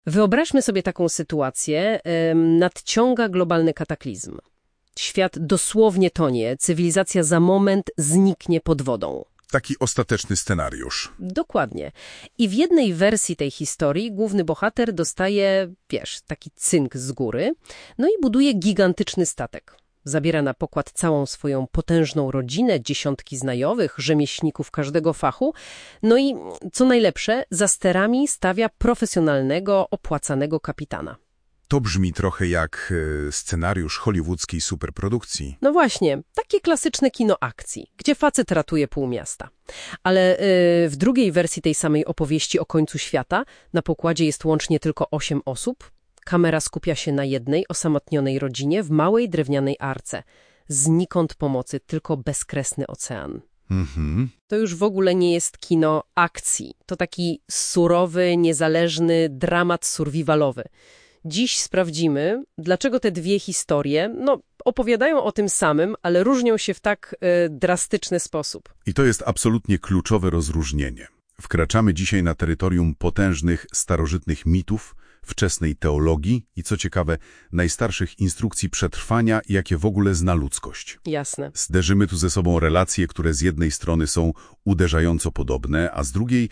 Wyobraźmy sobie taką sytuację. Nadciąga globalny kataklizm. Świat dosłownie tonie, cywilizacja za moment zniknie pod wodą. Taki ostateczny scenariusz. Dokładnie. I w jednej wersji tej historii główny bohater dostaje, taki cynk z góry, no i buduje gigantyczny statek. Zabiera na pokład całą swoją potężną rodzinę, dziesiątki znajomych, rzemieślników każdego fachu, no i, co najlepsze, za sterami stawia profesjonalnego, opłacanego kapitana. To brzmi trochę jak scenariusz hollywoodzkiej superprodukcji. No właśnie, takie klasyczne kino akcji, gdzie facet ratuje pół miasta. Ale w drugiej wersji tej samej opowieści o końcu świata na pokładzie jest łącznie tylko 8 osób. Kamera skupia się na jednej, osamotnionej rodzinie w małej drewnianej arce. Znikąd pomocy, tylko bezkresny ocean. To już w ogóle nie jest kino akcji. To taki surowy, niezależny dramat survivalowy. Dziś sprawdzimy, dlaczego te dwie historie opowiadają o tym samym, ale różnią się w tak drastyczny sposób. I to jest absolutnie kluczowe rozróżnienie. Wkraczamy dzisiaj na terytorium potężnych, starożytnych mitów, wczesnej teologii i, co ciekawe, najstarszych instrukcji przetrwania, jakie w ogóle zna ludzkość. Jasne. Zderzymy tu ze sobą relacje, które z jednej strony są uderzająco podobne, a z drugiej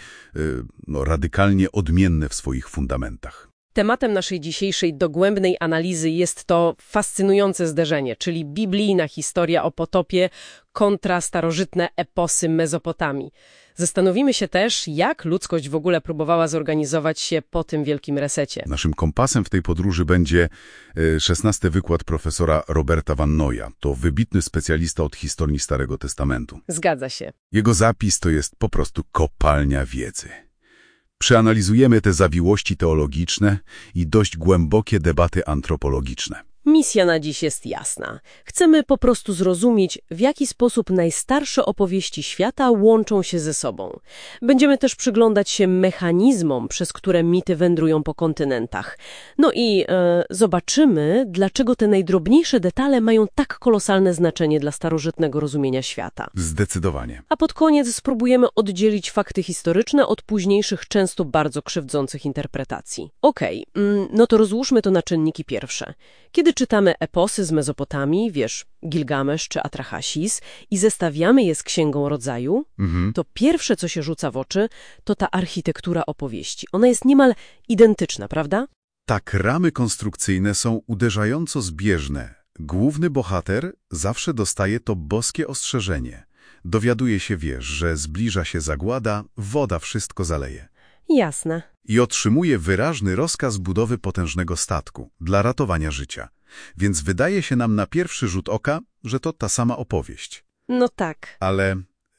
radykalnie odmienne w swoich fundamentach. Tematem naszej dzisiejszej dogłębnej analizy jest to fascynujące zderzenie, czyli biblijna historia o potopie kontra starożytne eposy Mezopotamii. Zastanowimy się też, jak ludzkość w ogóle próbowała zorganizować się po tym wielkim resecie. Naszym kompasem w tej podróży będzie 16. wykład profesora Roberta Van Noya. To wybitny specjalista od historii Starego Testamentu. Zgadza się. Jego zapis to jest po prostu kopalnia wiedzy. Przeanalizujemy te zawiłości teologiczne i dość głębokie debaty antropologiczne. Misja na dziś jest jasna. Chcemy po prostu zrozumieć, w jaki sposób najstarsze opowieści świata łączą się ze sobą. Będziemy też przyglądać się mechanizmom, przez które mity wędrują po kontynentach. No i zobaczymy, dlaczego te najdrobniejsze detale mają tak kolosalne znaczenie dla starożytnego rozumienia świata. Zdecydowanie. A pod koniec spróbujemy oddzielić fakty historyczne od późniejszych, często bardzo krzywdzących interpretacji. Okej, no to rozłóżmy to na czynniki pierwsze. Kiedy czytamy eposy z Mezopotamii, Gilgamesz czy Atrahasis i zestawiamy je z Księgą Rodzaju, to pierwsze, co się rzuca w oczy, to ta architektura opowieści. Ona jest niemal identyczna, prawda? Tak, ramy konstrukcyjne są uderzająco zbieżne. Główny bohater zawsze dostaje to boskie ostrzeżenie. Dowiaduje się, że zbliża się zagłada, woda wszystko zaleje. Jasne. I otrzymuje wyraźny rozkaz budowy potężnego statku dla ratowania życia. Więc wydaje się nam na pierwszy rzut oka, że to ta sama opowieść. No tak. Ale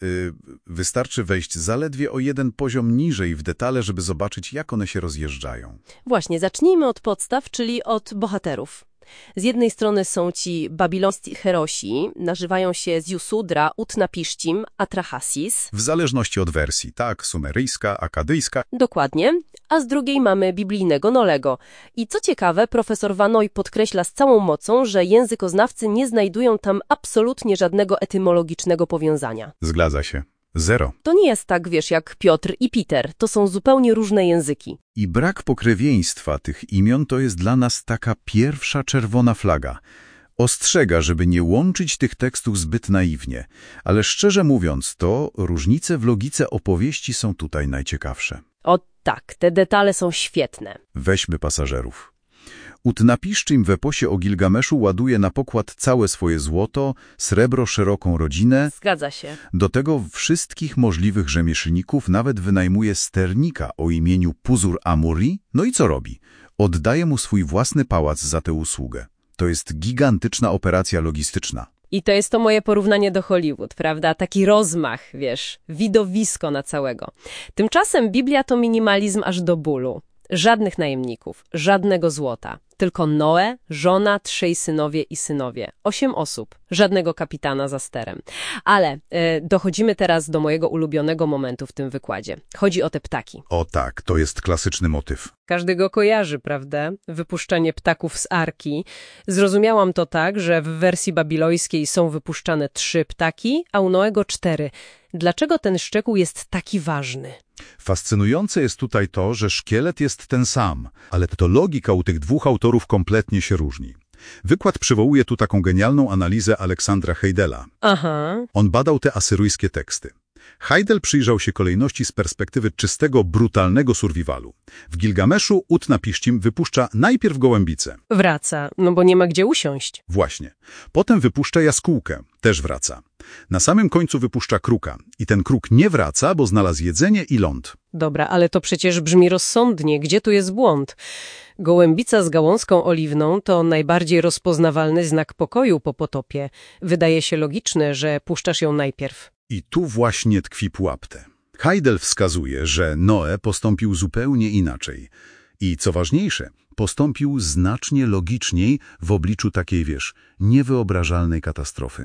wystarczy wejść zaledwie o jeden poziom niżej w detale, żeby zobaczyć, jak one się rozjeżdżają. Właśnie, zacznijmy od podstaw, czyli od bohaterów. Z jednej strony są ci babilońscy herosi, nazywają się Ziusudra, Utnapishtim, Atrahasis. W zależności od wersji, tak, sumeryjska, akadyjska. Dokładnie. A z drugiej mamy biblijnego Nolego. I co ciekawe, profesor Van Noy podkreśla z całą mocą, że językoznawcy nie znajdują tam absolutnie żadnego etymologicznego powiązania. Zgadza się. Zero. To nie jest tak, jak Piotr i Peter. To są zupełnie różne języki. I brak pokrewieństwa tych imion to jest dla nas taka pierwsza czerwona flaga. Ostrzega, żeby nie łączyć tych tekstów zbyt naiwnie. Ale szczerze mówiąc, to różnice w logice opowieści są tutaj najciekawsze. O tak, te detale są świetne. Weźmy pasażerów. Utnapishtim w eposie o Gilgameszu ładuje na pokład całe swoje złoto, srebro, szeroką rodzinę. Zgadza się. Do tego wszystkich możliwych rzemieślników nawet wynajmuje sternika o imieniu Puzur-Amuri. No i co robi? Oddaje mu swój własny pałac za tę usługę. To jest gigantyczna operacja logistyczna. I to jest to moje porównanie do Hollywood, prawda? Taki rozmach, widowisko na całego. Tymczasem Biblia to minimalizm aż do bólu. Żadnych najemników, żadnego złota. Tylko Noe, żona, 3 synowie i synowie. 8 osób. Żadnego kapitana za sterem. Ale dochodzimy teraz do mojego ulubionego momentu w tym wykładzie. Chodzi o te ptaki. O tak, to jest klasyczny motyw. Każdy go kojarzy, prawda? Wypuszczanie ptaków z arki. Zrozumiałam to tak, że w wersji babilońskiej są wypuszczane 3 ptaki, a u Noego 4. Dlaczego ten szczegół jest taki ważny? Fascynujące jest tutaj to, że szkielet jest ten sam, ale to logika u tych dwóch autorów kompletnie się różni. Wykład przywołuje tu taką genialną analizę Aleksandra Heidela. Aha. On badał te asyryjskie teksty. Heidel przyjrzał się kolejności z perspektywy czystego, brutalnego survivalu. W Gilgameszu Utnapishtim wypuszcza najpierw gołębicę. Wraca, no bo nie ma gdzie usiąść. Właśnie. Potem wypuszcza jaskółkę. Też wraca. Na samym końcu wypuszcza kruka. I ten kruk nie wraca, bo znalazł jedzenie i ląd. Dobra, ale to przecież brzmi rozsądnie. Gdzie tu jest błąd? Gołębica z gałązką oliwną to najbardziej rozpoznawalny znak pokoju po potopie. Wydaje się logiczne, że puszczasz ją najpierw. I tu właśnie tkwi pułapka. Heidel wskazuje, że Noe postąpił zupełnie inaczej. I co ważniejsze, postąpił znacznie logiczniej w obliczu takiej, niewyobrażalnej katastrofy.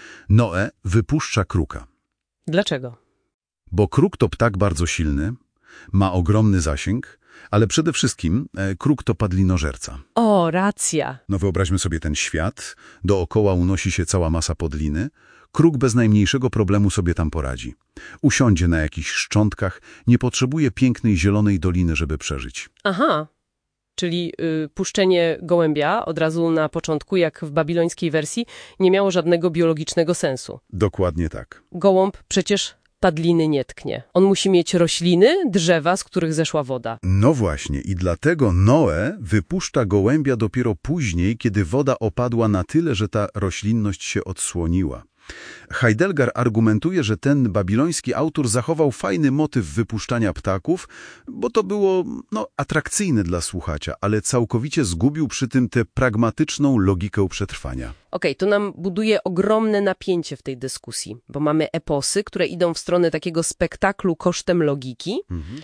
Noe wypuszcza kruka. Dlaczego? Bo kruk to ptak bardzo silny, ma ogromny zasięg, ale przede wszystkim kruk to padlinożerca. O, racja. No wyobraźmy sobie ten świat, dookoła unosi się cała masa podliny, kruk bez najmniejszego problemu sobie tam poradzi. Usiądzie na jakichś szczątkach, nie potrzebuje pięknej zielonej doliny, żeby przeżyć. Aha, czyli puszczenie gołębia od razu na początku, jak w babilońskiej wersji, nie miało żadnego biologicznego sensu. Dokładnie tak. Gołąb przecież padliny nie tknie. On musi mieć rośliny, drzewa, z których zeszła woda. No właśnie i dlatego Noe wypuszcza gołębia dopiero później, kiedy woda opadła na tyle, że ta roślinność się odsłoniła. Heidegger argumentuje, że ten babiloński autor zachował fajny motyw wypuszczania ptaków, bo to było atrakcyjne dla słuchacza, ale całkowicie zgubił przy tym tę pragmatyczną logikę przetrwania. Okej, to nam buduje ogromne napięcie w tej dyskusji, bo mamy eposy, które idą w stronę takiego spektaklu kosztem logiki,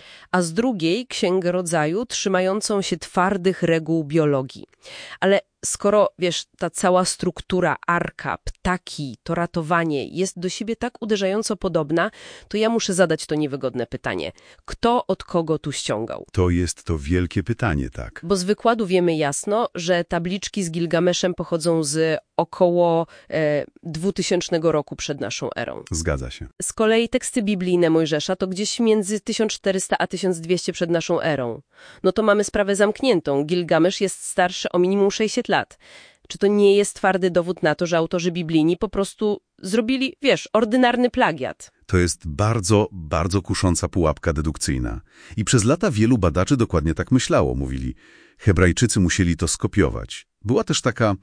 a z drugiej Księgę Rodzaju trzymającą się twardych reguł biologii. Ale skoro, ta cała struktura arka, ptaki, to ratowanie jest do siebie tak uderzająco podobna, to ja muszę zadać to niewygodne pytanie. Kto od kogo tu ściągał? To jest to wielkie pytanie, tak. Bo z wykładu wiemy jasno, że tabliczki z Gilgameszem pochodzą z około 2000 roku przed naszą erą. Zgadza się. Z kolei teksty biblijne Mojżesza to gdzieś między 1400 a 1200 przed naszą erą. No to mamy sprawę zamkniętą. Gilgamesz jest starszy o minimum 600 lat. Czy to nie jest twardy dowód na to, że autorzy biblijni po prostu zrobili, ordynarny plagiat? To jest bardzo, bardzo kusząca pułapka dedukcyjna. I przez lata wielu badaczy dokładnie tak myślało. Mówili, Hebrajczycy musieli to skopiować. Była też taka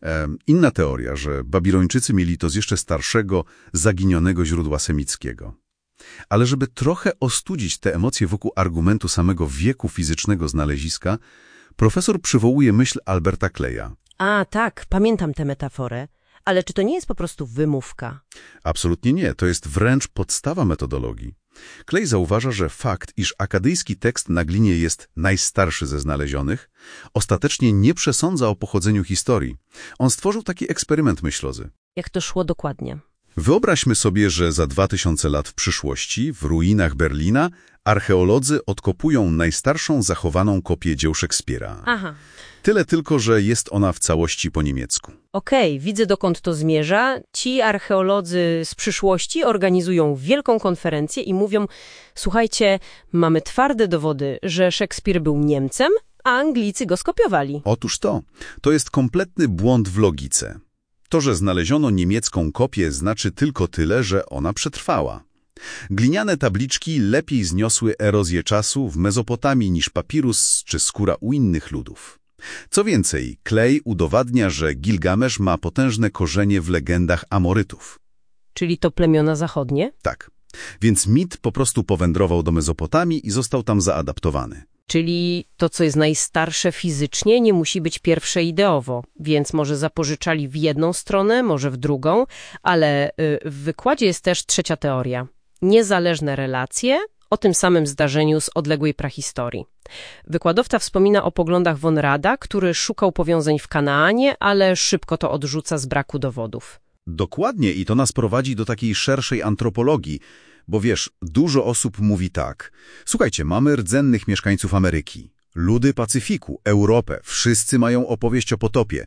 inna teoria, że Babilończycy mieli to z jeszcze starszego, zaginionego źródła semickiego. Ale żeby trochę ostudzić te emocje wokół argumentu samego wieku fizycznego znaleziska, profesor przywołuje myśl Alberta Kleja. A, tak, pamiętam tę metaforę. Ale czy to nie jest po prostu wymówka? Absolutnie nie, to jest wręcz podstawa metodologii. Klej zauważa, że fakt, iż akadyjski tekst na glinie jest najstarszy ze znalezionych, ostatecznie nie przesądza o pochodzeniu historii. On stworzył taki eksperyment myślowy. Jak to szło dokładnie? Wyobraźmy sobie, że za 2000 lat w przyszłości, w ruinach Berlina, archeolodzy odkopują najstarszą zachowaną kopię dzieł Szekspira. Aha. Tyle tylko, że jest ona w całości po niemiecku. Okej, widzę dokąd to zmierza. Ci archeolodzy z przyszłości organizują wielką konferencję i mówią, słuchajcie, mamy twarde dowody, że Szekspir był Niemcem, a Anglicy go skopiowali. Otóż to jest kompletny błąd w logice. To, że znaleziono niemiecką kopię, znaczy tylko tyle, że ona przetrwała. Gliniane tabliczki lepiej zniosły erozję czasu w Mezopotamii niż papirus czy skóra u innych ludów. Co więcej, Klej udowadnia, że Gilgamesz ma potężne korzenie w legendach Amorytów. Czyli to plemiona zachodnie? Tak. Więc mit po prostu powędrował do Mezopotamii i został tam zaadaptowany. Czyli to, co jest najstarsze fizycznie, nie musi być pierwsze ideowo, więc może zapożyczali w jedną stronę, może w drugą, ale w wykładzie jest też trzecia teoria. Niezależne relacje o tym samym zdarzeniu z odległej prahistorii. Wykładowca wspomina o poglądach von Rada, który szukał powiązań w Kanaanie, ale szybko to odrzuca z braku dowodów. Dokładnie i to nas prowadzi do takiej szerszej antropologii, bo dużo osób mówi tak. Słuchajcie, mamy rdzennych mieszkańców Ameryki, ludy Pacyfiku, Europę, wszyscy mają opowieść o potopie.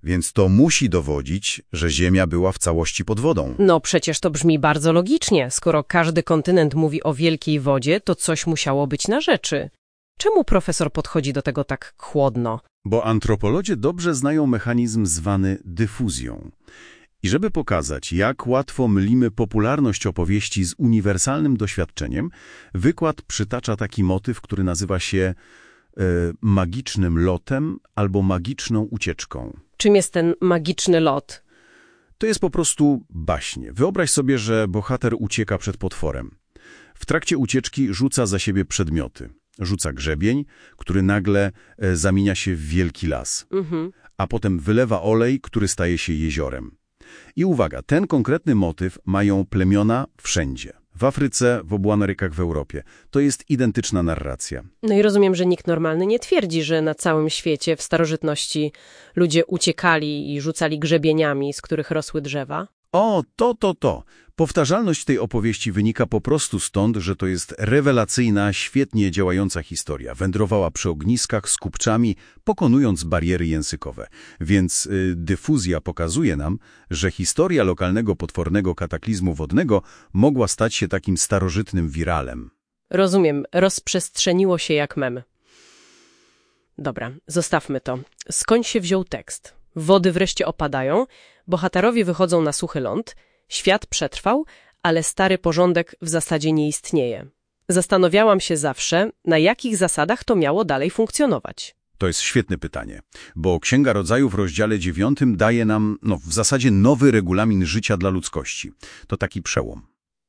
Więc to musi dowodzić, że Ziemia była w całości pod wodą. No przecież to brzmi bardzo logicznie. Skoro każdy kontynent mówi o wielkiej wodzie, to coś musiało być na rzeczy. Czemu profesor podchodzi do tego tak chłodno? Bo antropolodzy dobrze znają mechanizm zwany dyfuzją. I żeby pokazać, jak łatwo mylimy popularność opowieści z uniwersalnym doświadczeniem, wykład przytacza taki motyw, który nazywa się magicznym lotem albo magiczną ucieczką. Czym jest ten magiczny lot? To jest po prostu baśnie. Wyobraź sobie, że bohater ucieka przed potworem. W trakcie ucieczki rzuca za siebie przedmioty. Rzuca grzebień, który nagle zamienia się w wielki las. A potem wylewa olej, który staje się jeziorem. I uwaga, ten konkretny motyw mają plemiona wszędzie. W Afryce, w obu Amerykach, w Europie. To jest identyczna narracja. No i rozumiem, że nikt normalny nie twierdzi, że na całym świecie w starożytności ludzie uciekali i rzucali grzebieniami, z których rosły drzewa. O, to. Powtarzalność tej opowieści wynika po prostu stąd, że to jest rewelacyjna, świetnie działająca historia. Wędrowała przy ogniskach z kupczami, pokonując bariery językowe. Więc dyfuzja pokazuje nam, że historia lokalnego potwornego kataklizmu wodnego mogła stać się takim starożytnym wiralem. Rozumiem, rozprzestrzeniło się jak mem. Dobra, zostawmy to. Skąd się wziął tekst? Wody wreszcie opadają, bohaterowie wychodzą na suchy ląd, świat przetrwał, ale stary porządek w zasadzie nie istnieje. Zastanawiałam się zawsze, na jakich zasadach to miało dalej funkcjonować. To jest świetne pytanie, bo Księga Rodzaju w rozdziale 9 daje nam, w zasadzie nowy regulamin życia dla ludzkości. To taki przełom.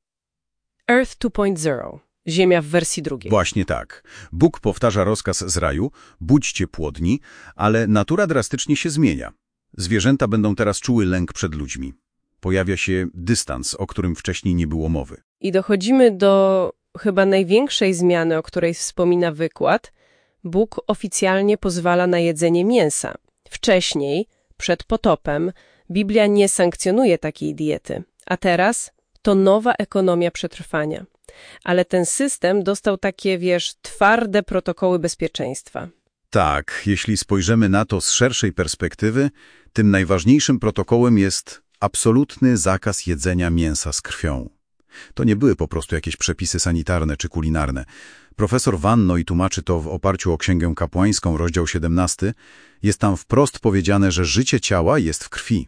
Earth 2.0. Ziemia w wersji drugiej. Właśnie tak. Bóg powtarza rozkaz z raju, budźcie płodni, ale natura drastycznie się zmienia. Zwierzęta będą teraz czuły lęk przed ludźmi. Pojawia się dystans, o którym wcześniej nie było mowy. I dochodzimy do chyba największej zmiany, o której wspomina wykład. Bóg oficjalnie pozwala na jedzenie mięsa. Wcześniej, przed potopem, Biblia nie sankcjonuje takiej diety. A teraz to nowa ekonomia przetrwania. Ale ten system dostał takie, twarde protokoły bezpieczeństwa. Tak, jeśli spojrzymy na to z szerszej perspektywy, tym najważniejszym protokołem jest absolutny zakaz jedzenia mięsa z krwią. To nie były po prostu jakieś przepisy sanitarne czy kulinarne. Profesor Van Noy tłumaczy to w oparciu o Księgę Kapłańską, rozdział 17. Jest tam wprost powiedziane, że życie ciała jest w krwi.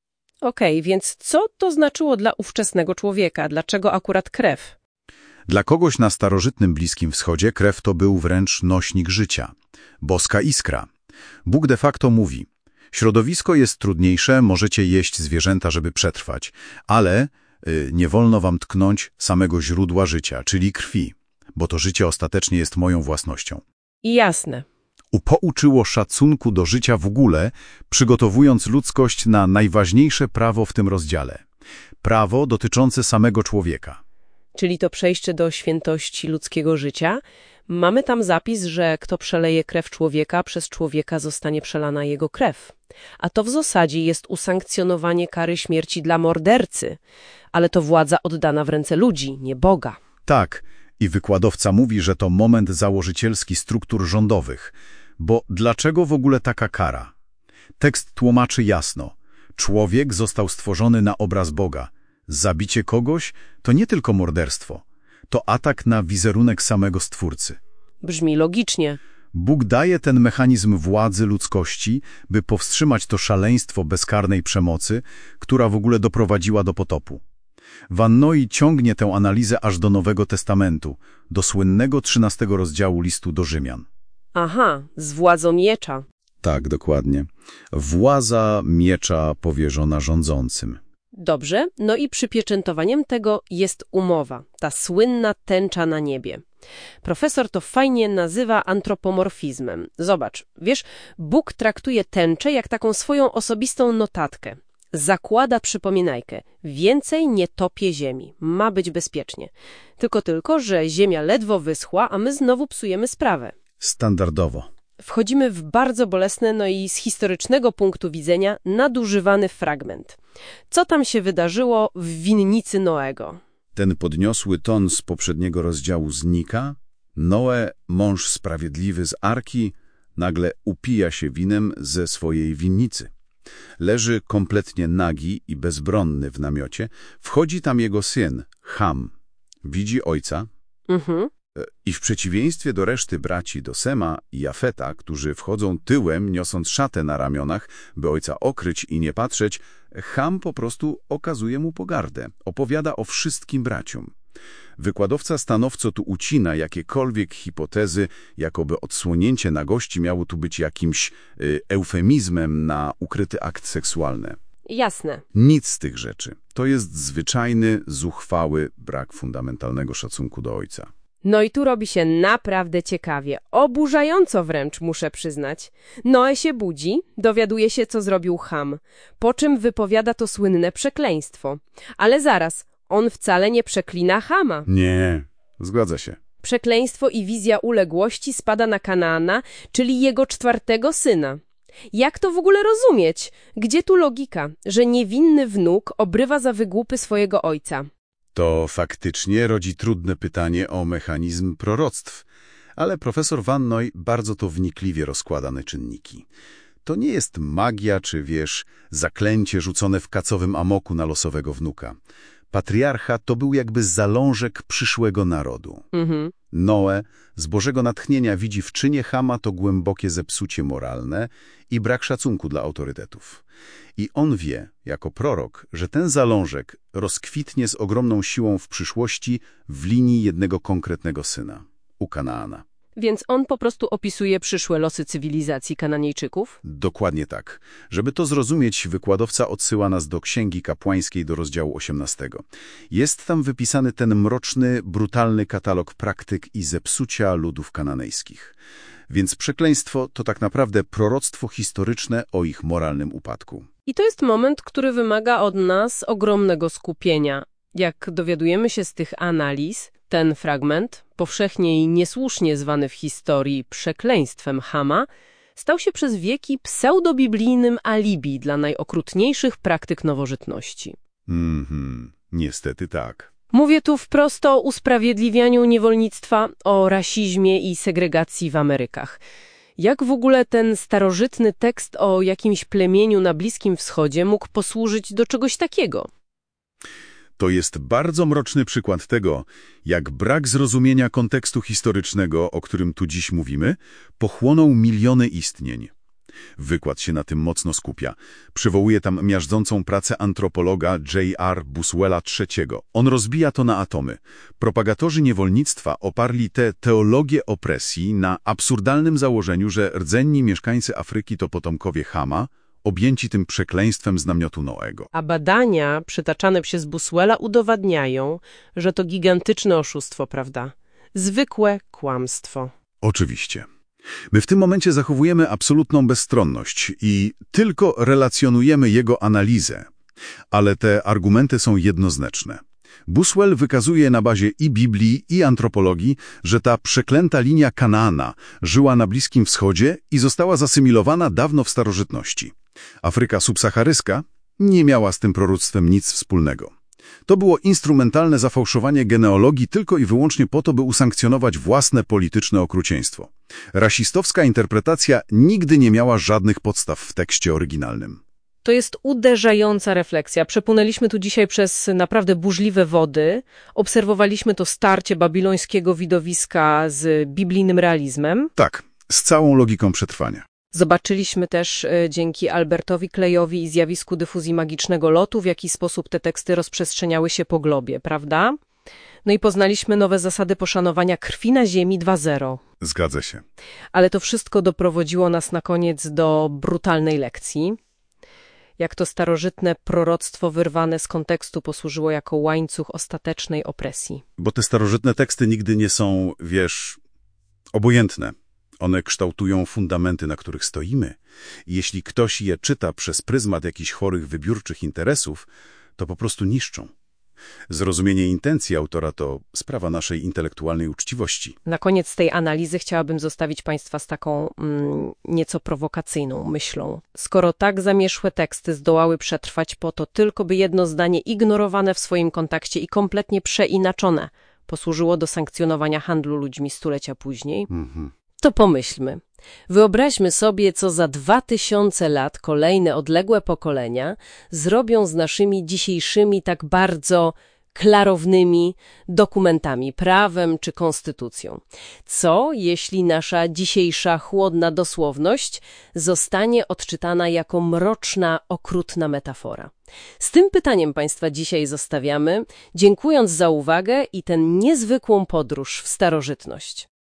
Okej, więc co to znaczyło dla ówczesnego człowieka? Dlaczego akurat krew? Dla kogoś na starożytnym Bliskim Wschodzie krew to był wręcz nośnik życia. Boska iskra. Bóg de facto mówi: środowisko jest trudniejsze, możecie jeść zwierzęta, żeby przetrwać, ale nie wolno wam tknąć samego źródła życia, czyli krwi, bo to życie ostatecznie jest moją własnością. I jasne. Pouczyło szacunku do życia w ogóle, przygotowując ludzkość na najważniejsze prawo w tym rozdziale. Prawo dotyczące samego człowieka. Czyli to przejście do świętości ludzkiego życia. Mamy tam zapis, że kto przeleje krew człowieka, przez człowieka zostanie przelana jego krew. A to w zasadzie jest usankcjonowanie kary śmierci dla mordercy. Ale to władza oddana w ręce ludzi, nie Boga. Tak, i wykładowca mówi, że to moment założycielski struktur rządowych. Bo dlaczego w ogóle taka kara? Tekst tłumaczy jasno. Człowiek został stworzony na obraz Boga. Zabicie kogoś to nie tylko morderstwo. To atak na wizerunek samego Stwórcy. Brzmi logicznie. Bóg daje ten mechanizm władzy ludzkości, by powstrzymać to szaleństwo bezkarnej przemocy, która w ogóle doprowadziła do potopu. Van Noy ciągnie tę analizę aż do Nowego Testamentu, do słynnego 13 rozdziału listu do Rzymian. Aha, z władzą miecza. Tak, dokładnie. Władza miecza powierzona rządzącym. Dobrze, no i przypieczętowaniem tego jest umowa, ta słynna tęcza na niebie. Profesor to fajnie nazywa antropomorfizmem. Zobacz, Bóg traktuje tęczę jak taką swoją osobistą notatkę. Zakłada przypominajkę. Więcej nie topię ziemi. Ma być bezpiecznie. Tylko, że ziemia ledwo wyschła, a my znowu psujemy sprawę. Standardowo. Wchodzimy w bardzo bolesny, no i z historycznego punktu widzenia nadużywany fragment. Co tam się wydarzyło w winnicy Noego? Ten podniosły ton z poprzedniego rozdziału znika. Noe, mąż sprawiedliwy z Arki, nagle upija się winem ze swojej winnicy. Leży kompletnie nagi i bezbronny w namiocie. Wchodzi tam jego syn, Ham. Widzi ojca. I w przeciwieństwie do reszty braci, do Sema i Jafeta, którzy wchodzą tyłem, niosąc szatę na ramionach, by ojca okryć i nie patrzeć, Ham po prostu okazuje mu pogardę. Opowiada o wszystkim braciom. Wykładowca stanowczo tu ucina jakiekolwiek hipotezy, jakoby odsłonięcie nagości miało tu być jakimś eufemizmem na ukryty akt seksualny. Jasne. Nic z tych rzeczy. To jest zwyczajny, zuchwały brak fundamentalnego szacunku do ojca. No i tu robi się naprawdę ciekawie. Oburzająco wręcz, muszę przyznać. Noe się budzi, dowiaduje się, co zrobił Ham, po czym wypowiada to słynne przekleństwo. Ale zaraz, on wcale nie przeklina Hama. Nie, zgadza się. Przekleństwo i wizja uległości spada na Kanaana, czyli jego 4. syna. Jak to w ogóle rozumieć? Gdzie tu logika, że niewinny wnuk obrywa za wygłupy swojego ojca? To faktycznie rodzi trudne pytanie o mechanizm proroctw, ale profesor Van Noy bardzo to wnikliwie rozkłada na czynniki. To nie jest magia czy, zaklęcie rzucone w kacowym amoku na losowego wnuka. Patriarcha to był jakby zalążek przyszłego narodu. Noe z Bożego natchnienia widzi w czynie Hama to głębokie zepsucie moralne i brak szacunku dla autorytetów. I on wie, jako prorok, że ten zalążek rozkwitnie z ogromną siłą w przyszłości w linii jednego konkretnego syna, u Kanaana. Więc on po prostu opisuje przyszłe losy cywilizacji Kananejczyków? Dokładnie tak. Żeby to zrozumieć, wykładowca odsyła nas do Księgi Kapłańskiej, do rozdziału 18. Jest tam wypisany ten mroczny, brutalny katalog praktyk i zepsucia ludów kananejskich. Więc przekleństwo to tak naprawdę proroctwo historyczne o ich moralnym upadku. I to jest moment, który wymaga od nas ogromnego skupienia. Jak dowiadujemy się z tych analiz, ten fragment, powszechnie i niesłusznie zwany w historii przekleństwem Hama, stał się przez wieki pseudobiblijnym alibi dla najokrutniejszych praktyk nowożytności. Niestety tak. Mówię tu wprost o usprawiedliwianiu niewolnictwa, o rasizmie i segregacji w Amerykach. Jak w ogóle ten starożytny tekst o jakimś plemieniu na Bliskim Wschodzie mógł posłużyć do czegoś takiego? To jest bardzo mroczny przykład tego, jak brak zrozumienia kontekstu historycznego, o którym tu dziś mówimy, pochłonął miliony istnień. Wykład się na tym mocno skupia. Przywołuje tam miażdżącą pracę antropologa J.R. Buswella III. On rozbija to na atomy. Propagatorzy niewolnictwa oparli tę teologię opresji na absurdalnym założeniu, że rdzenni mieszkańcy Afryki to potomkowie Hama, objęci tym przekleństwem z namiotu Noego. A badania przytaczane przez Buswella udowadniają, że to gigantyczne oszustwo, prawda? Zwykłe kłamstwo. Oczywiście. My w tym momencie zachowujemy absolutną bezstronność i tylko relacjonujemy jego analizę. Ale te argumenty są jednoznaczne. Buswell wykazuje na bazie i Biblii, i antropologii, że ta przeklęta linia Kanaana żyła na Bliskim Wschodzie i została zasymilowana dawno w starożytności. Afryka subsaharyjska nie miała z tym proroctwem nic wspólnego. To było instrumentalne zafałszowanie genealogii tylko i wyłącznie po to, by usankcjonować własne polityczne okrucieństwo. Rasistowska interpretacja nigdy nie miała żadnych podstaw w tekście oryginalnym. To jest uderzająca refleksja. Przepłynęliśmy tu dzisiaj przez naprawdę burzliwe wody. Obserwowaliśmy to starcie babilońskiego widowiska z biblijnym realizmem. Tak, z całą logiką przetrwania. Zobaczyliśmy też dzięki Albertowi Klejowi i zjawisku dyfuzji magicznego lotu, w jaki sposób te teksty rozprzestrzeniały się po globie, prawda? No i poznaliśmy nowe zasady poszanowania krwi na ziemi 2.0. Zgadza się. Ale to wszystko doprowadziło nas na koniec do brutalnej lekcji. Jak to starożytne proroctwo wyrwane z kontekstu posłużyło jako łańcuch ostatecznej opresji. Bo te starożytne teksty nigdy nie są, obojętne. One kształtują fundamenty, na których stoimy. I jeśli ktoś je czyta przez pryzmat jakichś chorych, wybiórczych interesów, to po prostu niszczą. Zrozumienie intencji autora to sprawa naszej intelektualnej uczciwości. Na koniec tej analizy chciałabym zostawić Państwa z taką nieco prowokacyjną myślą. Skoro tak zamierzchłe teksty zdołały przetrwać po to tylko, by jedno zdanie ignorowane w swoim kontekście i kompletnie przeinaczone posłużyło do sankcjonowania handlu ludźmi stulecia później, To pomyślmy. Wyobraźmy sobie, co za 2000 lat kolejne odległe pokolenia zrobią z naszymi dzisiejszymi tak bardzo klarownymi dokumentami, prawem czy konstytucją. Co, jeśli nasza dzisiejsza chłodna dosłowność zostanie odczytana jako mroczna, okrutna metafora? Z tym pytaniem Państwa dzisiaj zostawiamy, dziękując za uwagę i tę niezwykłą podróż w starożytność.